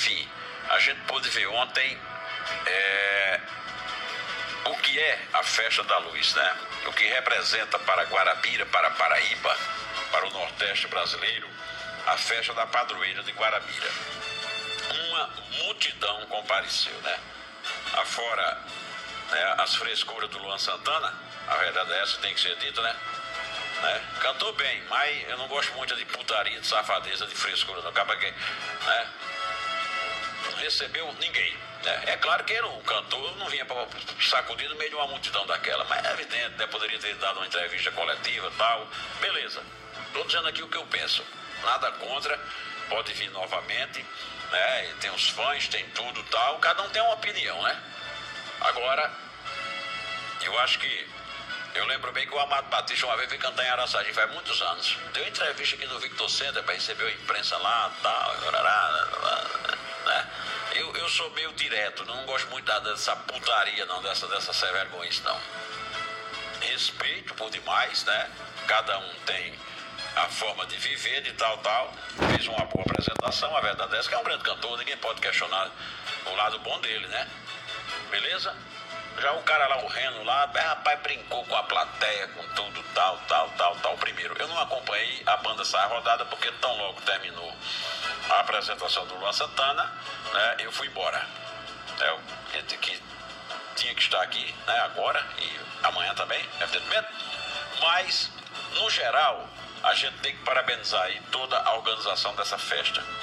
enfim, a gente pôde ver ontem o que é a Festa da Luz, né? O que representa para Guarabira, para Paraíba, para o Nordeste brasileiro, a Festa da Padroeira de Guarabira. Uma multidão compareceu, né? Afora, né, as frescuras do Luan Santana, a verdade é essa, tem que ser dita, né? Cantou bem, mas eu não gosto muito de putaria, de safadeza, de frescura, não. Acaba que, né, não recebeu ninguém, né? É claro que o cantor não vinha para sacudir no meio de uma multidão daquela, mas é evidente, né? Poderia ter dado uma entrevista coletiva e tal, beleza. Estou dizendo aqui o que eu penso, nada contra, pode vir novamente, né? Tem os fãs, tem tudo tal, cada um tem uma opinião, né? Agora, eu acho que eu lembro bem que o Amado Batista uma vez veio cantar em Araçagi, faz muitos anos. Deu entrevista aqui no Victor Center para receber a imprensa lá, tal, né? Eu sou meio direto, não gosto muito dessa putaria, não, dessa sem vergonhice, não. Respeito por demais, né? Cada um tem a forma de viver, de tal. Fez uma boa apresentação, a verdade é essa, que é um grande cantor, ninguém pode questionar o lado bom dele, né? Beleza? Já o cara lá, o Reno lá, rapaz, brincou com a plateia, com tudo, tal. Primeiro, eu não acompanhei a banda sair rodada, porque tão logo terminou a apresentação do Luan Santana, né, eu fui embora. Que tinha que estar aqui, né, agora e amanhã também, evidentemente. Mas, no geral, a gente tem que parabenizar aí toda a organização dessa festa.